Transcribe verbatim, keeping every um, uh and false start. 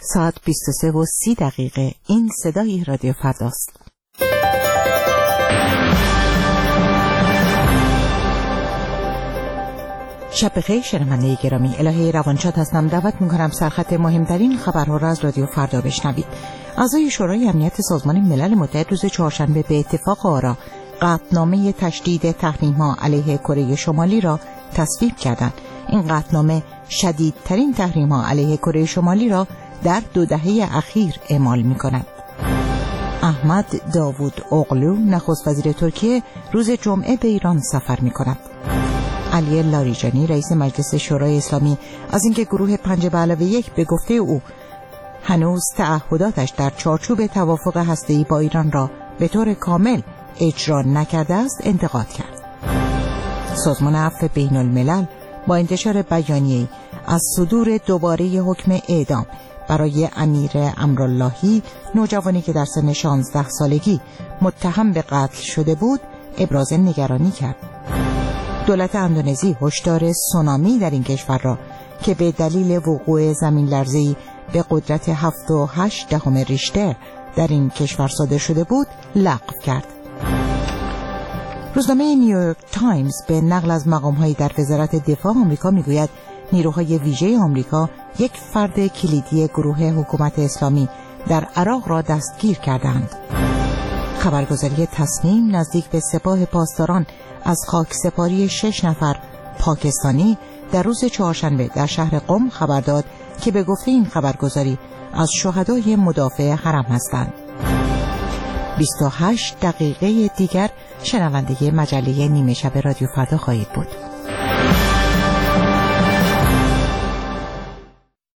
ساعت بیست و سه و سی دقیقه. این صدای رادیو فرداست. شب بخیر شنونده گرامی. الهه روانشاد هستم. دعوت می‌کنم سرخط مهمترین خبرها را از رادیو فردا بشنوید. اعضای شورای امنیت سازمان ملل متحد روز چهارشنبه به اتفاق آرا قطعنامه تشدید تحریم‌ها علیه کره شمالی را تصویب کردند. این قطعنامه شدیدترین تحریم‌ها علیه کره شمالی را در دو دهه اخیر اعمال می‌کند. احمد داوود اوغلو نخست وزیر ترکیه روز جمعه به ایران سفر می‌کند. علی لاریجانی رئیس مجلس شورای اسلامی از اینکه گروه پنج به علاوه یک به گفته او هنوز تعهداتش در چارچوب توافق هسته‌ای با ایران را به طور کامل اجرا نکرده است انتقاد کرد. سازمان عفو بین الملل با انتشار بیانیه‌ای از صدور دوباره حکم اعدام برای امیر امراللهی، نوجوانی که در سن شانزده سالگی متهم به قتل شده بود، ابراز نگرانی کرد. دولت اندونزی هشدار سونامی در این کشور را که به دلیل وقوع زمین لرزه‌ای به قدرت هفت و هشت دهم ریشتر در این کشور صادر شده بود لغو کرد. روزنامه نیویورک تایمز به نقل از مقام‌هایی در وزارت دفاع آمریکا میگوید نیروهای ویژه آمریکا یک فرد کلیدی گروه حکومت اسلامی در عراق را دستگیر کردند. خبرگزاری تصنیم نزدیک به سپاه پاسداران از خاکسپاری شش نفر پاکستانی در روز چهارشنبه در شهر قم خبر داد که به گفته این خبرگزاری از شهدای مدافع حرم هستند. بیست و هشت دقیقه دیگر شنونده مجله نیمه شب رادیو فردا خواهید بود.